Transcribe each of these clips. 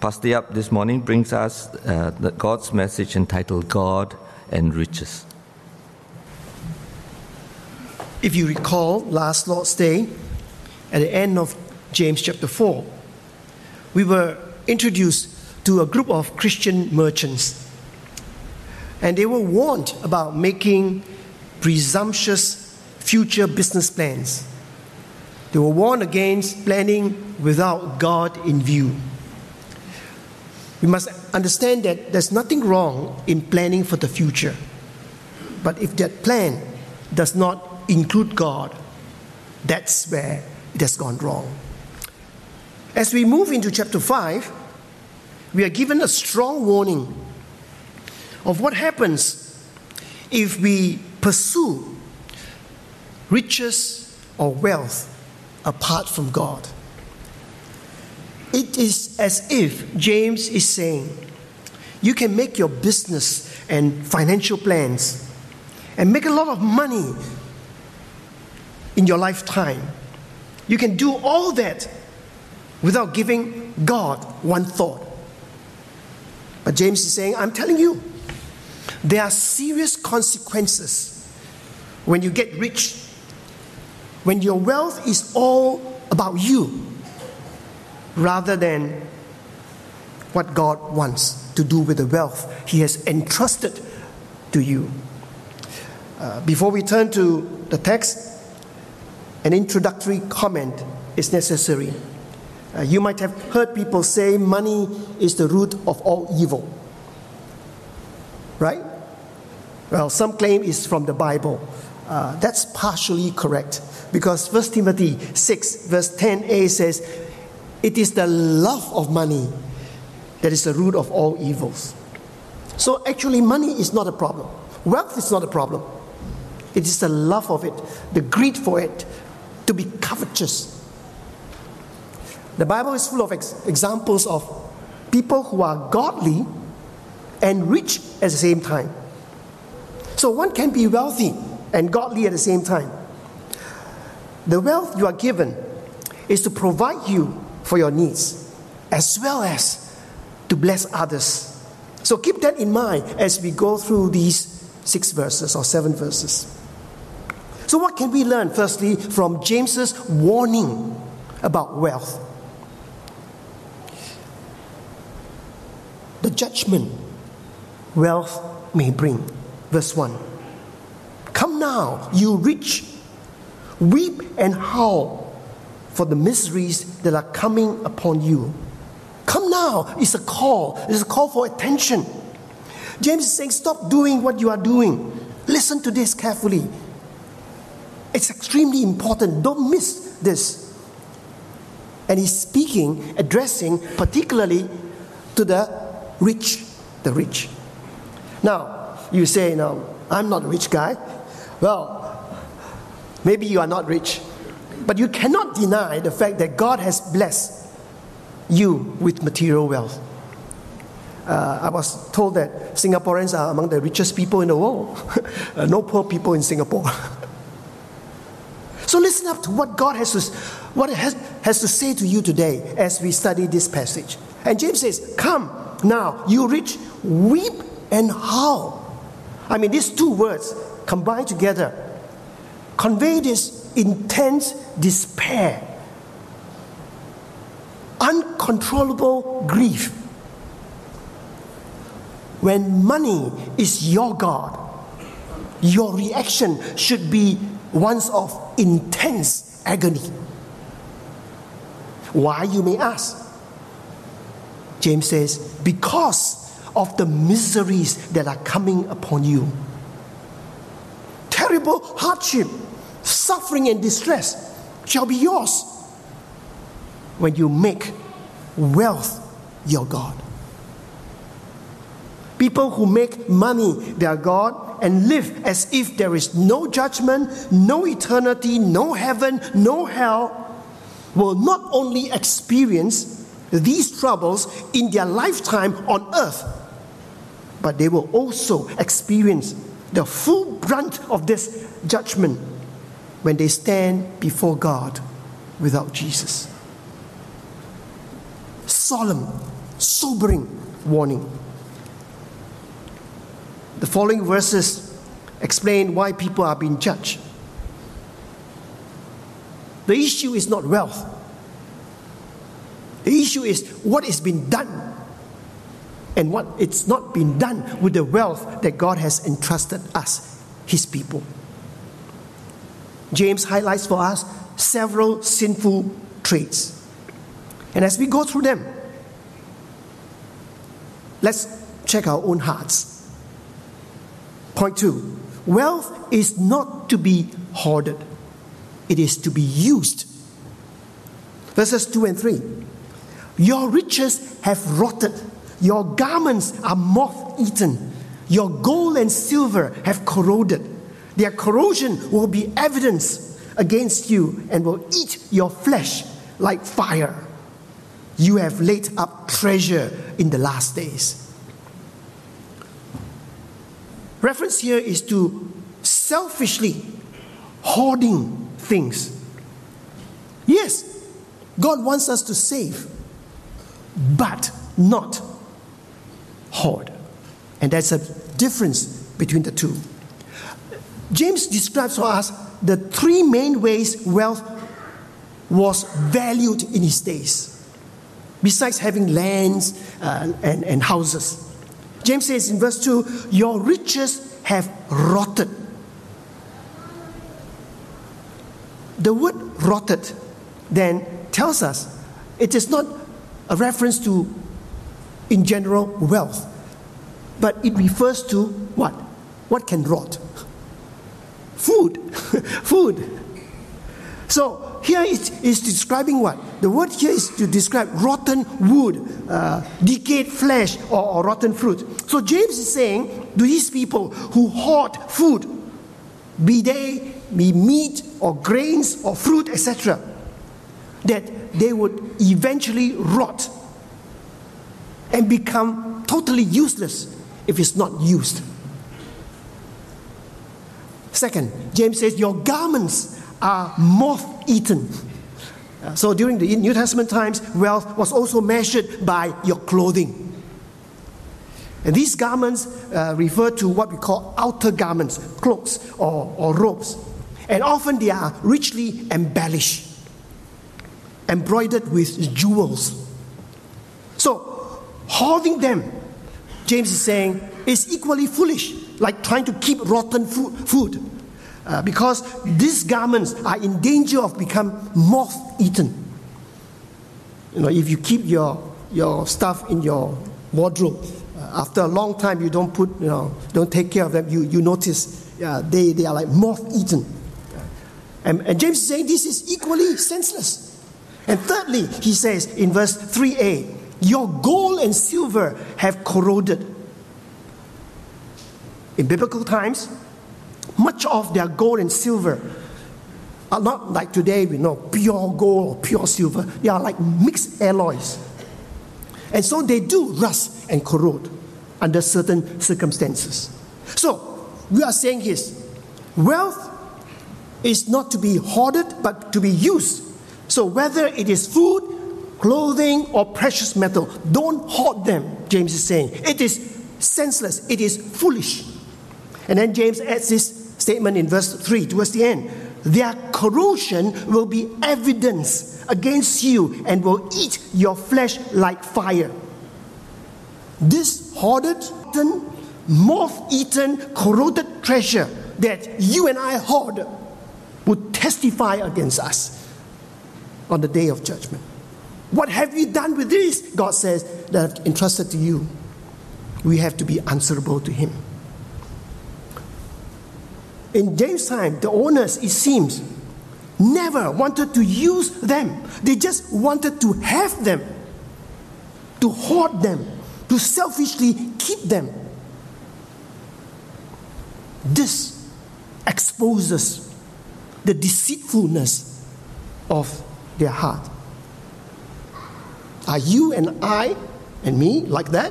Pastor Yap this morning brings us God's message entitled God and Riches. If you recall, last Lord's Day, at the end of James chapter 4, we were introduced to a group of Christian merchants. And they were warned about making presumptuous future business plans. They were warned against planning without God in view. We must understand that there's nothing wrong in planning for the future. But if that plan does not include God, that's where it has gone wrong. As we move into chapter 5, we are given a strong warning of what happens if we pursue riches or wealth apart from God. It is as if James is saying, you can make your business and financial plans and make a lot of money in your lifetime. You can do all that without giving God one thought. But James is saying, I'm telling you, there are serious consequences when you get rich, when your wealth is all about you rather than what God wants to do with the wealth He has entrusted to you. Before we turn to the text, an introductory comment is necessary. You might have heard people say money is the root of all evil. Right? Well, some claim it's from the Bible. That's partially correct, because 1 Timothy 6 verse 10a says, it is the love of money that is the root of all evils. So actually money is not a problem. Wealth is not a problem. It is the love of it, the greed for it, to be covetous. The Bible is full of examples of people who are godly and rich at the same time. So one can be wealthy and godly at the same time. The wealth you are given is to provide you for your needs, as well as to bless others. So keep that in mind as we go through these 6 verses or 7 verses. So what can we learn, firstly, from James's warning about wealth? The judgment wealth may bring. Verse 1. Come now, you rich, weep and howl for the miseries that are coming upon you. Come now is a call. It's a call for attention. James is saying, stop doing what you are doing. Listen to this carefully. It's extremely important. Don't miss this. And he's speaking, addressing particularly to the rich. The rich. Now, you say, no, I'm not a rich guy. Well, maybe you are not rich. But you cannot deny the fact that God has blessed you with material wealth. I was told that Singaporeans are among the richest people in the world. No poor people in Singapore. So listen up to what God has to say to you today as we study this passage. And James says, come now, you rich, weep and howl. I mean, these 2 words combined together convey this intense despair, uncontrollable grief. When money is your God, your reaction should be one of intense agony. Why, you may ask? James says, because of the miseries that are coming upon you. Terrible hardship, suffering and distress shall be yours when you make wealth your God. People who make money their God and live as if there is no judgment, no eternity, no heaven, no hell, will not only experience these troubles in their lifetime on earth, but they will also experience the full brunt of this judgment when they stand before God without Jesus. Solemn sobering warning. The following verses explain why people are being judged. The issue is not wealth. The issue is what is being done and what it's not been done with the wealth that God has entrusted us, His people. James highlights for us several sinful traits. And as we go through them, let's check our own hearts. Point 2, wealth is not to be hoarded. It is to be used. Verses 2 and 3. Your riches have rotted. Your garments are moth-eaten. Your gold and silver have corroded. Their corrosion will be evidence against you and will eat your flesh like fire. You have laid up treasure in the last days. Reference here is to selfishly hoarding things. Yes, God wants us to save, but not hoard. And that's a difference between the two. James describes for us the three main ways wealth was valued in his days, besides having lands and houses. James says in verse 2, your riches have rotted. The word rotted then tells us it is not a reference to, in general, wealth, but it refers to what? What can rot? Food. Food. So here it is describing what? The word here is to describe rotten wood, decayed flesh, or rotten fruit. So James is saying to these people who hoard food, be meat or grains or fruit, etc., that they would eventually rot and become totally useless if it's not used. Second, James says, your garments are moth-eaten. So during the New Testament times, wealth was also measured by your clothing. And these garments refer to what we call outer garments, cloaks or robes. And often they are richly embellished, embroidered with jewels. So hoarding them, James is saying, is equally foolish, like trying to keep rotten food. Because these garments are in danger of becoming moth-eaten. If you keep your stuff in your wardrobe, after a long time you don't take care of them, you notice they are like moth-eaten. And James is saying this is equally senseless. And thirdly, he says in verse 3a, your gold and silver have corroded. In biblical times, much of their gold and silver are not like today, we know, pure gold or pure silver. They are like mixed alloys. And so they do rust and corrode under certain circumstances. So, we are saying this, wealth is not to be hoarded, but to be used. So whether it is food, clothing, or precious metal, don't hoard them, James is saying. It is senseless, it is foolish. And then James adds this statement in verse 3 towards the end. Their corrosion will be evidence against you and will eat your flesh like fire. This hoarded, moth-eaten, corroded treasure that you and I hoard would testify against us on the day of judgment. What have you done with this? God says, that I've entrusted to you. We have to be answerable to Him. In James' time, the owners, it seems, never wanted to use them. They just wanted to have them, to hoard them, to selfishly keep them. This exposes the deceitfulness of their heart. Are you and I and me like that?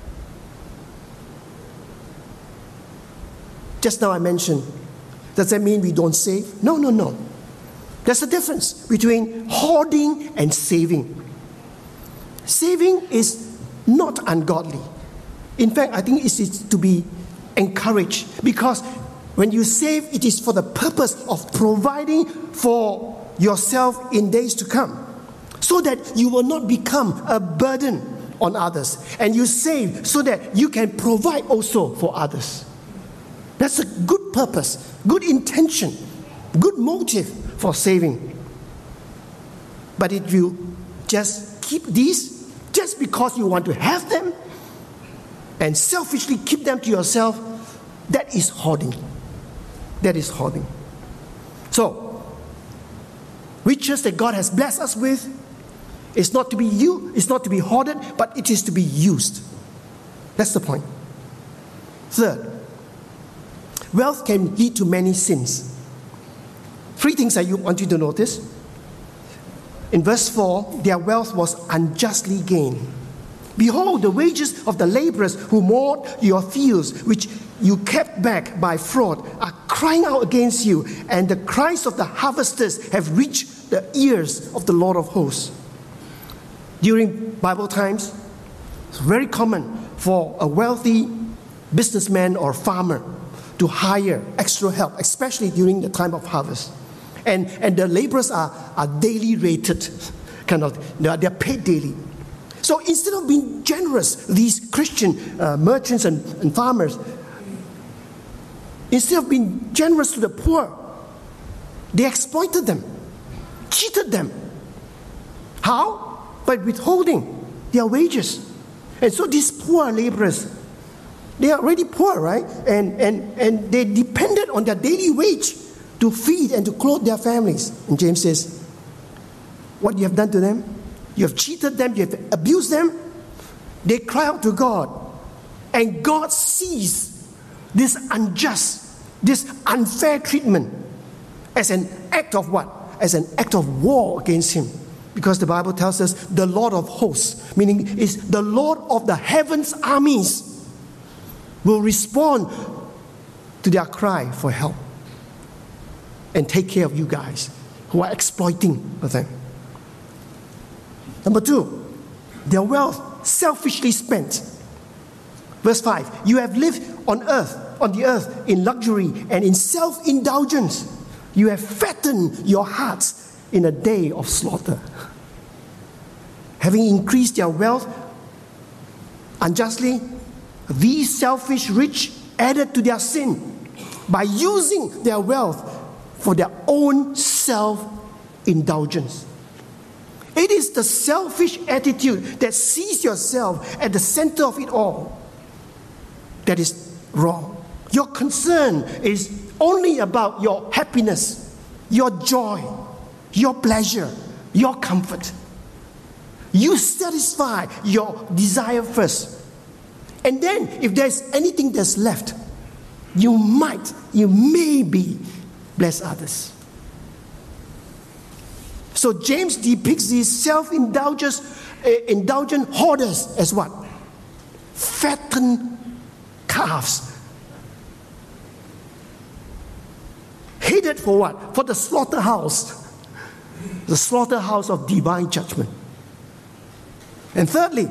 Just now I mentioned, does that mean we don't save? No. There's a difference between hoarding and saving. Saving is not ungodly. In fact, I think it is to be encouraged, because when you save, it is for the purpose of providing for yourself in days to come, so that you will not become a burden on others. And you save so that you can provide also for others. That's a good purpose, good intention, good motive for saving. But if you just keep these just because you want to have them and selfishly keep them to yourself, that is hoarding. That is hoarding. So, riches that God has blessed us with is not to be it's not to be hoarded, but it is to be used. That's the point. Third, wealth can lead to many sins. 3 things I want you to notice. In verse 4, their wealth was unjustly gained. Behold, the wages of the laborers who mowed your fields, which you kept back by fraud, are crying out against you, and the cries of the harvesters have reached the ears of the Lord of hosts. During Bible times, it's very common for a wealthy businessman or farmer to hire extra help, especially during the time of harvest. And the laborers are daily rated, they're paid daily. So instead of being generous, these Christian merchants and farmers, instead of being generous to the poor, they exploited them, cheated them. How? By withholding their wages. And so these poor laborers, they are already poor, right? And they depended on their daily wage to feed and to clothe their families. And James says, what you have done to them? You have cheated them, you have abused them. They cry out to God. And God sees this unjust, this unfair treatment as an act of what? As an act of war against him. Because the Bible tells us the Lord of hosts, meaning is the Lord of the heavens armies, will respond to their cry for help and take care of you guys who are exploiting them. Number 2, their wealth selfishly spent. Verse 5, you have lived on the earth in luxury and in self-indulgence. You have fattened your hearts in a day of slaughter. Having increased their wealth unjustly, these selfish rich added to their sin by using their wealth for their own self-indulgence. It is the selfish attitude that sees yourself at the center of it all that is wrong. Your concern is only about your happiness, your joy, your pleasure, your comfort. You satisfy your desire first. And then if there's anything that's left, you maybe bless others. So James depicts these self-indulgent hoarders as what? Fattened calves. Headed for what? For the slaughterhouse. The slaughterhouse of divine judgment. And thirdly,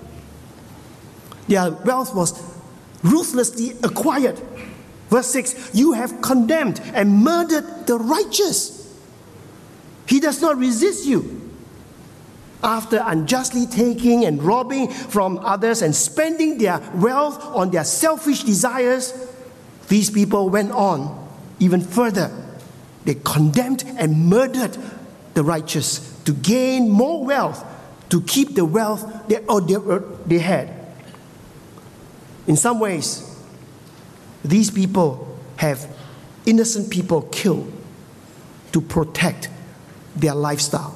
their wealth was ruthlessly acquired. Verse 6, you have condemned and murdered the righteous. He does not resist you. After unjustly taking and robbing from others and spending their wealth on their selfish desires, these people went on even further. They condemned and murdered the righteous to gain more wealth, to keep the wealth they had. In some ways, these people have innocent people killed to protect their lifestyle.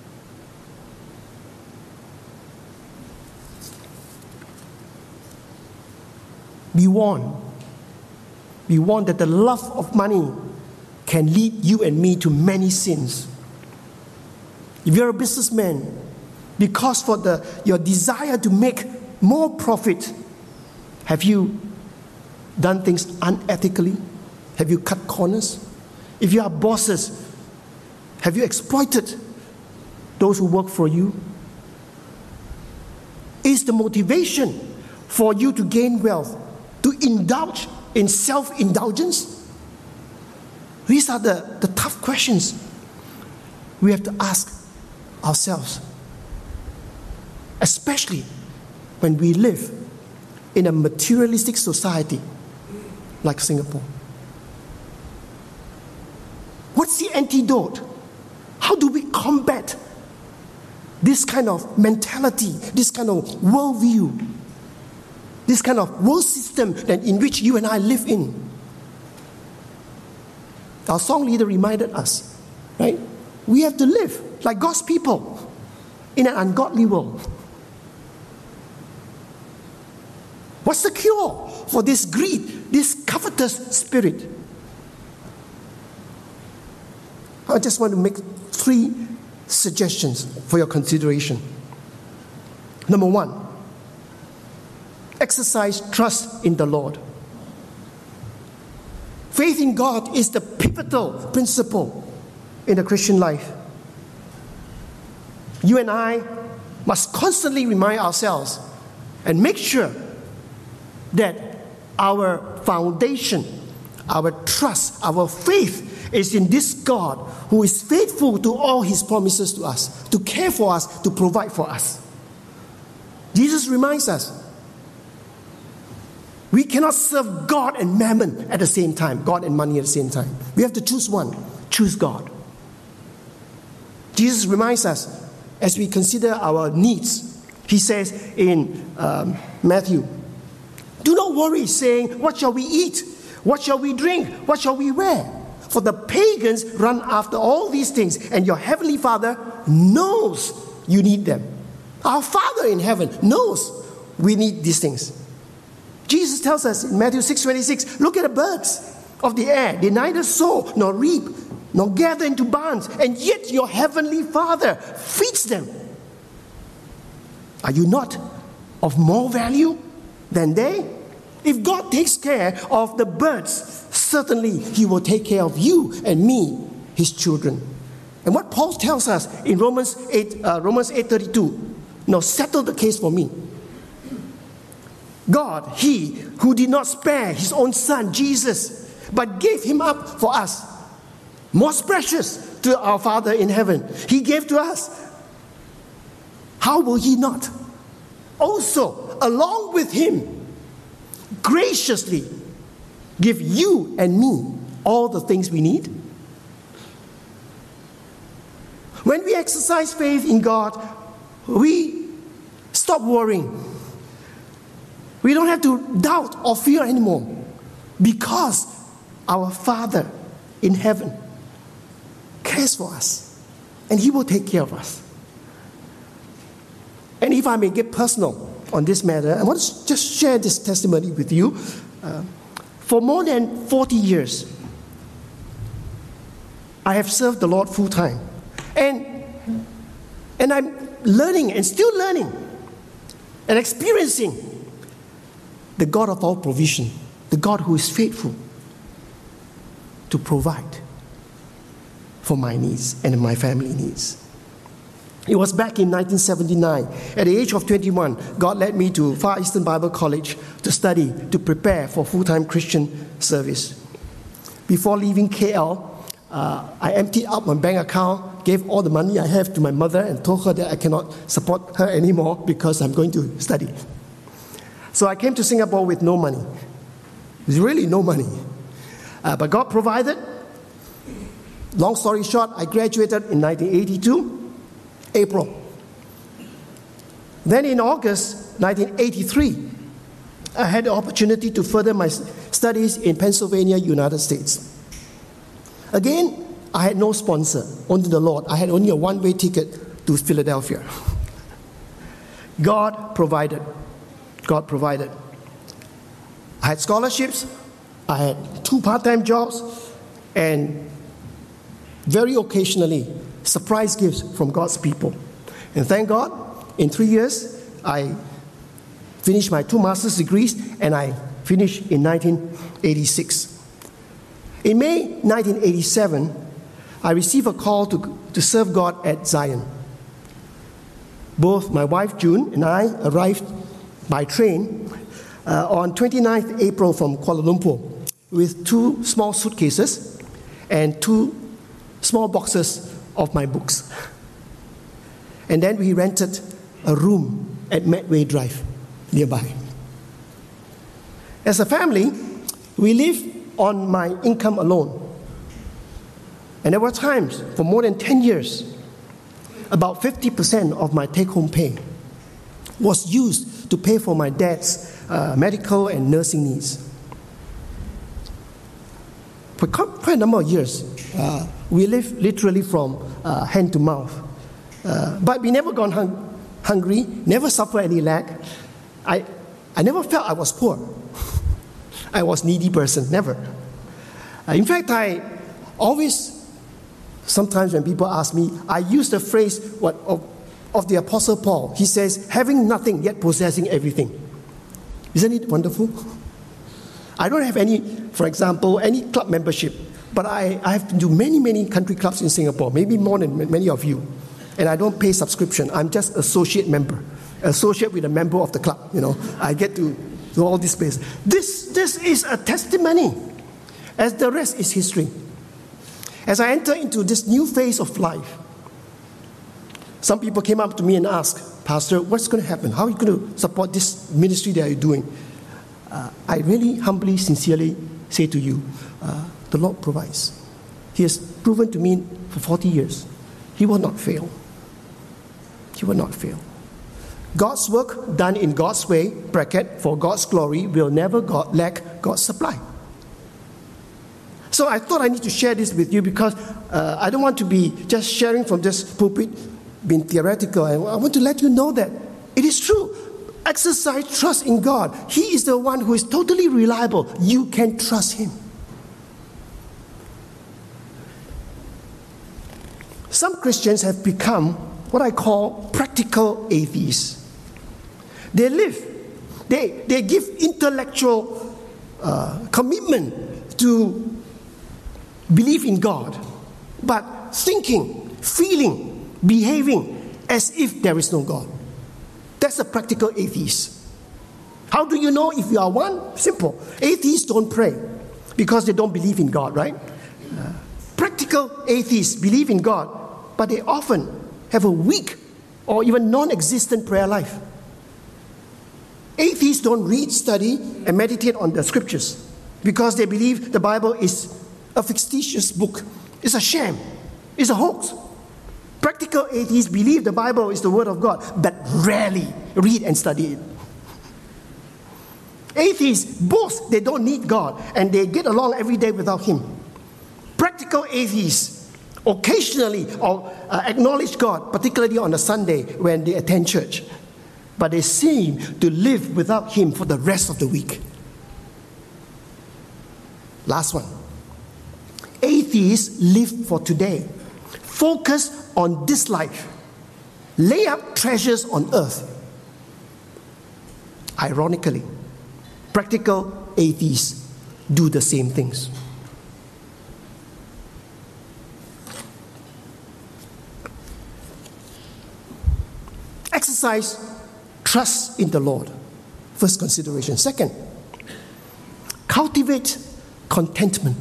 Be warned. Be warned that the love of money can lead you and me to many sins. If you're a businessman, because for your desire to make more profit, have you done things unethically? Have you cut corners? If you are bosses, have you exploited those who work for you? is the motivation for you to gain wealth, to indulge in self-indulgence? These are the tough questions we have to ask ourselves, especially when we live in a materialistic society like Singapore. What's the antidote? How do we combat this kind of mentality, this kind of worldview, this kind of world system that in which you and I live in? Our song leader reminded us, right? We have to live like God's people in an ungodly world. What's the cure for this greed, this covetous spirit? I just want to make 3 suggestions for your consideration. Number 1, exercise trust in the Lord. Faith in God is the pivotal principle in the Christian life. You and I must constantly remind ourselves and make sure that our foundation, our trust, our faith is in this God who is faithful to all His promises to us, to care for us, to provide for us. Jesus reminds us, we cannot serve God and mammon at the same time, God and money at the same time. We have to choose one. Choose God. Jesus reminds us as we consider our needs. He says in Matthew, do not worry, saying, what shall we eat? What shall we drink? What shall we wear? For the pagans run after all these things, and your heavenly Father knows you need them. Our Father in heaven knows we need these things. Jesus tells us in Matthew 6:26, look at the birds of the air. They neither sow nor reap nor gather into barns, and yet your heavenly Father feeds them. Are you not of more value than they? If God takes care of the birds, certainly He will take care of you and me, His children. And what Paul tells us in Romans 8:32, now settle the case for me. God, He who did not spare His own Son, Jesus, but gave Him up for us, most precious to our Father in heaven, He gave to us. How will He not also, along with Him, graciously give you and me all the things we need? When we exercise faith in God, we stop worrying. We don't have to doubt or fear anymore, because our Father in heaven cares for us, and He will take care of us. And if I may get personal on this matter, I want to just share this testimony with you. For more than 40 years, I have served the Lord full time. And I'm learning and still learning and experiencing the God of all provision, the God who is faithful to provide for my needs and my family needs. It was back in 1979. At the age of 21, God led me to Far Eastern Bible College to study, to prepare for full-time Christian service. Before leaving KL, I emptied out my bank account, gave all the money I have to my mother, and told her that I cannot support her anymore because I'm going to study. So I came to Singapore with no money. There's really no money. But God provided. Long story short, I graduated in 1982. April. Then in August 1983, I had the opportunity to further my studies in Pennsylvania, United States. Again, I had no sponsor, only the Lord. I had only a one-way ticket to Philadelphia. God provided. God provided. I had scholarships, I had 2 part-time jobs, and very occasionally, surprise gifts from God's people. And thank God, in 3 years, I finished my 2 master's degrees, and I finished in 1986. In May 1987, I received a call to serve God at Zion. Both my wife June and I arrived by train on 29th April from Kuala Lumpur with 2 small suitcases and 2 small boxes of my books. And then we rented a room at Medway Drive nearby. As a family, we lived on my income alone. And there were times for more than 10 years, about 50% of my take-home pay was used to pay for my dad's medical and nursing needs. For quite a number of years, we lived literally from hand to mouth. But we never gone hungry, never suffered any lack. I never felt I was poor. I was needy person, never. In fact, I always, sometimes when people ask me, I use the phrase of the Apostle Paul. He says, having nothing yet possessing everything. Isn't it wonderful? I don't have any, for example, any club membership, but I have been to many country clubs in Singapore, maybe more than many of you. And I don't pay subscription. I'm just associate member, associate with a member of the club. I get to all these places. This is a testimony, as the rest is history. As I enter into this new phase of life, some people came up to me and asked, Pastor, what's going to happen? How are you going to support this ministry that you're doing? I really humbly, sincerely say to you, the Lord provides. He has proven to me for 40 years. He will not fail. He will not fail. God's work done in God's way, bracket, for God's glory, will never lack God's supply. So I thought I need to share this with you because I don't want to be just sharing from this pulpit, being theoretical. I want to let you know that it is true. Exercise trust in God. He is the one who is totally reliable. You can trust Him. Some Christians have become what I call practical atheists. They give intellectual commitment to believe in God, but thinking, feeling, behaving as if there is no God. That's a practical atheist. How do you know if you are one? Simple. Atheists don't pray because they don't believe in God, right? Practical atheists believe in God, but they often have a weak or even non-existent prayer life. Atheists don't read, study, and meditate on the scriptures because they believe the Bible is a fictitious book. It's a sham. It's a hoax. Practical atheists believe the Bible is the Word of God, but rarely read and study it. Atheists boast they don't need God and they get along every day without Him. Practical atheists occasionally acknowledge God, particularly on a Sunday when they attend church, but they seem to live without Him for the rest of the week. Last one. Atheists live for today. Focus on this life. Lay up treasures on earth. Ironically, practical atheists do the same things. Exercise trust in the Lord. First consideration. Second, cultivate contentment.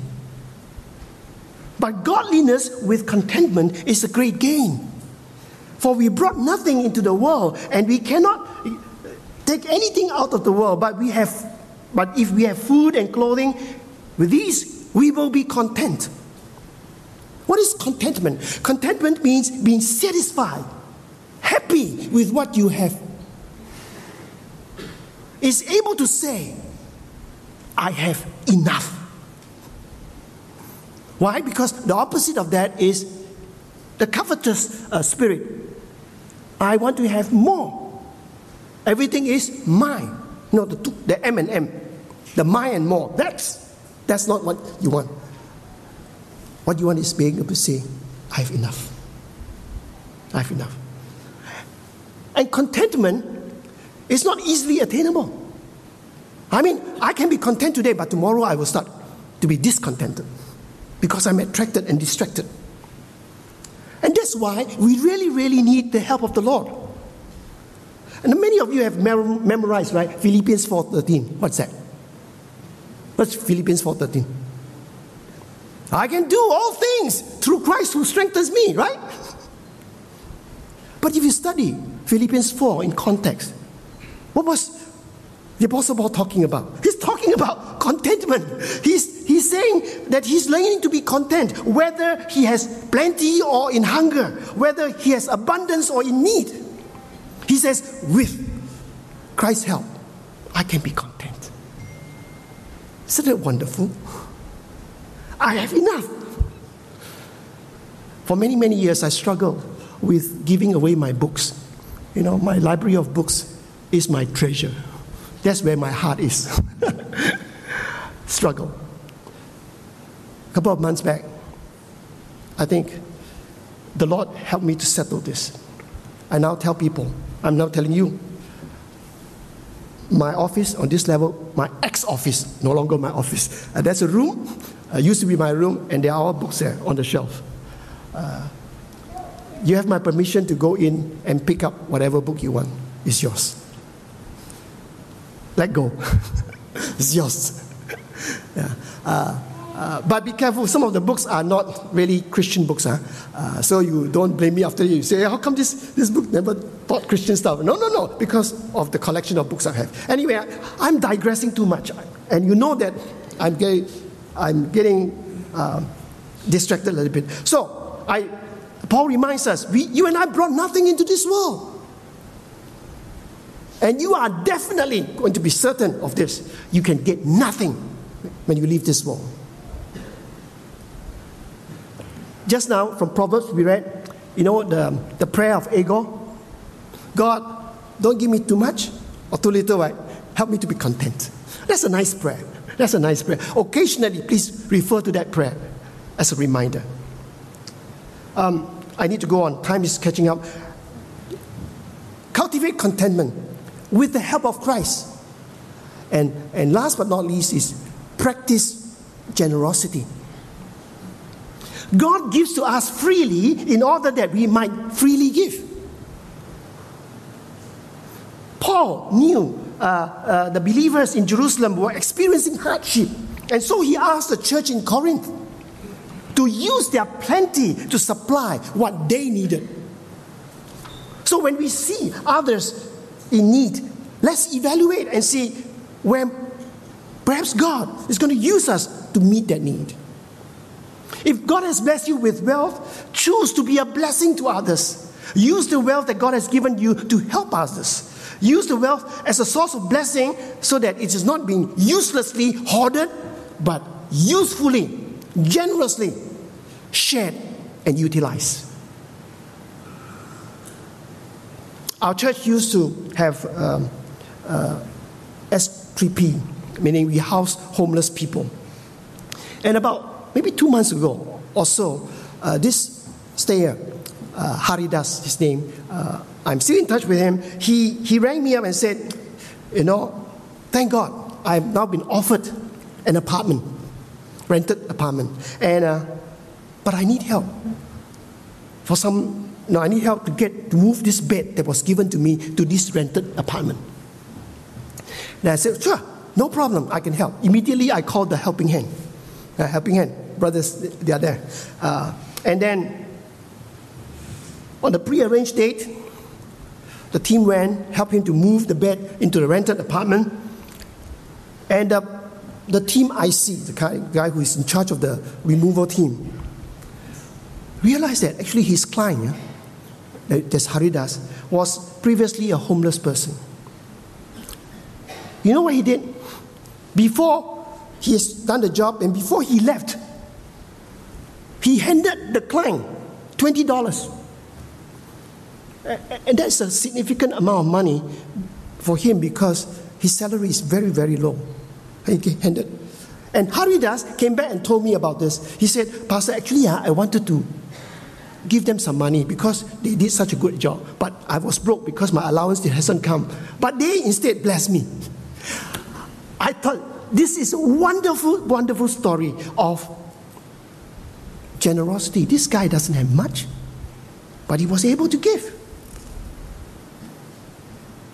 But godliness with contentment is a great gain. For we brought nothing into the world, and we cannot take anything out of the world, but if we have food and clothing, with these we will be content. What is contentment? Contentment means being satisfied, happy with what you have. Is able to say, I have enough. Why? Because the opposite of that is the covetous spirit. I want to have more. Everything is mine. No, the M&M, the mine and more. That's not what you want. What you want is being able to say, I have enough. I have enough. And contentment is not easily attainable. I mean, I can be content today, but tomorrow I will start to be discontented because I'm attracted and distracted. And that's why we really, really need the help of the Lord. And many of you have memorized, right? Philippians 4:13. What's that? What's Philippians 4:13? I can do all things through Christ who strengthens me, right? But if you study Philippians 4 in context, what was the Apostle Paul talking about? He's talking about contentment. He's saying that he's learning to be content, whether he has plenty or in hunger, whether he has abundance or in need. He says, with Christ's help, I can be content. Isn't it wonderful? I have enough. For many, many years, I struggled with giving away my books. You know, my library of books is my treasure. That's where my heart is. Struggle. A couple of months back, I think the Lord helped me to settle this. I now tell people, I'm now telling you, my office on this level, my ex-office, no longer my office. There's a room, used to be my room, and there are all books there on the shelf. You have my permission to go in and pick up whatever book you want. It's yours. Let go. It's yours. Yeah. But be careful, some of the books are not really Christian books. So you don't blame me after you say, how come this book never taught Christian stuff? No, because of the collection of books I have. Anyway, I'm digressing too much. And you know that I'm getting distracted a little bit. So, Paul reminds us, you and I brought nothing into this world. And you are definitely going to be certain of this. You can get nothing when you leave this world. Just now, from Proverbs, we read, you know, the prayer of Agur. God, don't give me too much or too little, right? Help me to be content. That's a nice prayer. That's a nice prayer. Occasionally, please refer to that prayer as a reminder. I need to go on. Time is catching up. Cultivate contentment with the help of Christ. And last but not least is practice generosity. God gives to us freely in order that we might freely give. Paul knew the believers in Jerusalem were experiencing hardship. And so he asked the church in Corinth to use their plenty to supply what they needed. So when we see others in need, let's evaluate and see where perhaps God is going to use us to meet that need. If God has blessed you with wealth, choose to be a blessing to others. Use the wealth that God has given you to help others. Use the wealth as a source of blessing so that it is not being uselessly hoarded, but usefully, generously shared and utilized. Our church used to have S3P, meaning we house homeless people. And about maybe 2 months ago or so, this stayer, Haridas, his name, I'm still in touch with him. He rang me up and said, you know, thank God, I've now been offered an apartment, rented apartment, and but I need help. I need help to move this bed that was given to me to this rented apartment. And I said, sure, no problem, I can help. Immediately I called the Helping Hand. Helping Hand, brothers, they are there. And then on the pre-arranged date, the team went, helped him to move the bed into the rented apartment. And the team IC, the guy who is in charge of the removal team, realized that actually his client, that's Haridas, was previously a homeless person. You know what he did? Before he has done the job and before he left, he handed the client $20. And that's a significant amount of money for him because his salary is very, very low. He handed. And Haridas came back and told me about this. He said, Pastor, actually, I wanted to give them some money because they did such a good job. But I was broke because my allowance hasn't come. But they instead blessed me. I thought this is a wonderful, wonderful story of generosity. This guy doesn't have much, but he was able to give.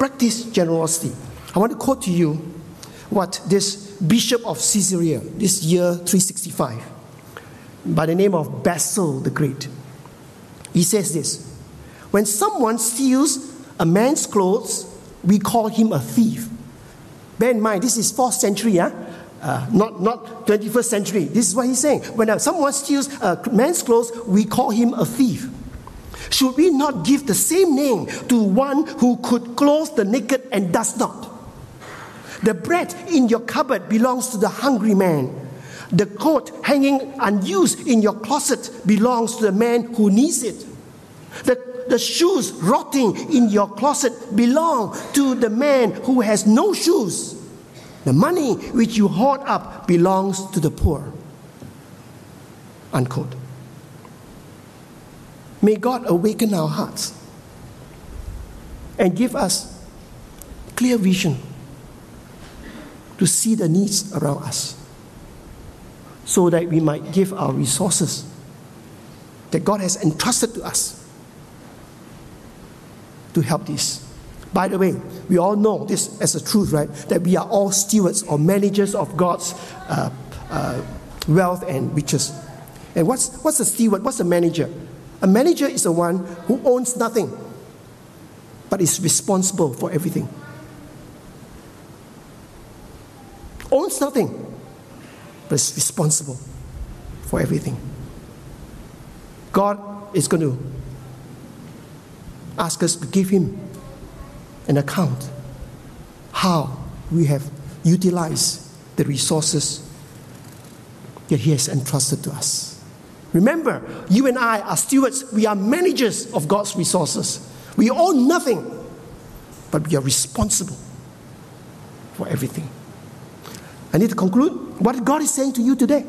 practice generosity. I want to quote to you what this Bishop of Caesarea, this year 365, by the name of Basil the Great. He says this: when someone steals a man's clothes, we call him a thief. Bear in mind, this is 4th century, not 21st century. This is what he's saying. When someone steals a man's clothes, we call him a thief. Should we not give the same name to one who could clothe the naked and does not? The bread in your cupboard belongs to the hungry man. The coat hanging unused in your closet belongs to the man who needs it. The shoes rotting in your closet belong to the man who has no shoes. The money which you hoard up belongs to the poor. Unquote. May God awaken our hearts and give us clear vision to see the needs around us, so that we might give our resources that God has entrusted to us to help this. By the way, we all know this as a truth, right? That we are all stewards or managers of God's wealth and riches. And what's a steward? What's a manager? A manager is the one who owns nothing, but is responsible for everything. Owns nothing, but is responsible for everything. God is going to ask us to give Him an account how we have utilized the resources that He has entrusted to us. Remember, you and I are stewards. We are managers of God's resources. We own nothing, but we are responsible for everything. I need to conclude what God is saying to you today.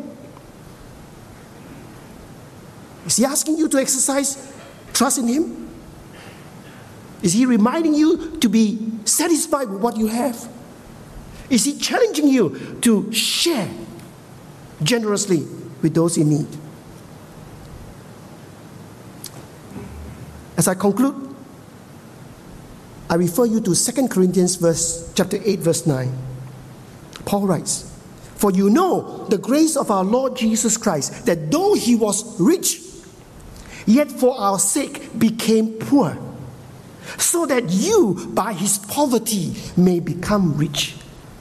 Is He asking you to exercise trust in Him? Is He reminding you to be satisfied with what you have? Is He challenging you to share generously with those in need? As I conclude, I refer you to 2 Corinthians chapter 8, verse 9. Paul writes, "For you know the grace of our Lord Jesus Christ, that though He was rich, yet for our sake became poor, so that you by His poverty may become rich."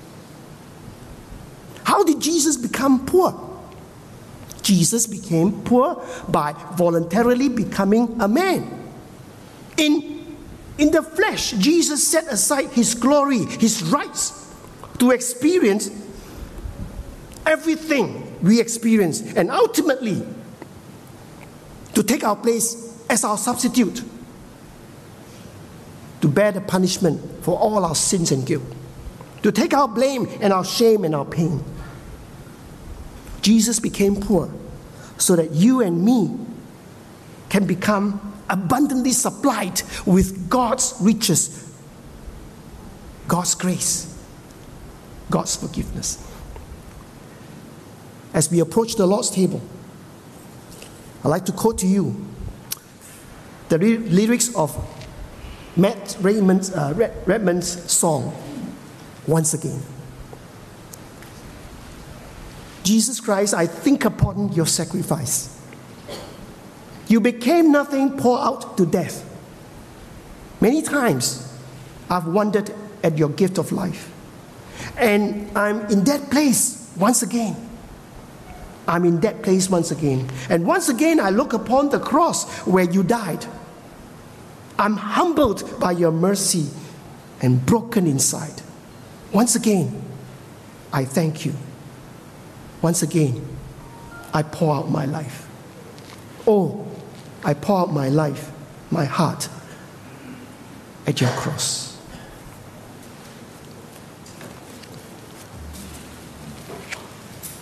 How did Jesus become poor? Jesus became poor by voluntarily becoming a man. In the flesh, Jesus set aside His glory, His rights, to experience everything we experience, and ultimately to take our place as our substitute, to bear the punishment for all our sins and guilt, to take our blame and our shame and our pain. Jesus became poor so that you and me can become abundantly supplied with God's riches, God's grace, God's forgiveness. As we approach the Lord's table, I'd like to quote to you the lyrics of Matt Redman's song, "Once Again." Jesus Christ, I think upon your sacrifice. You became nothing, poured out to death. Many times I've wondered at your gift of life. And I'm in that place once again. I'm in that place once again. And once again I look upon the cross where you died. I'm humbled by your mercy and broken inside. Once again, I thank you. Once again, I pour out my life. Oh, I pour out my life, my heart, at your cross.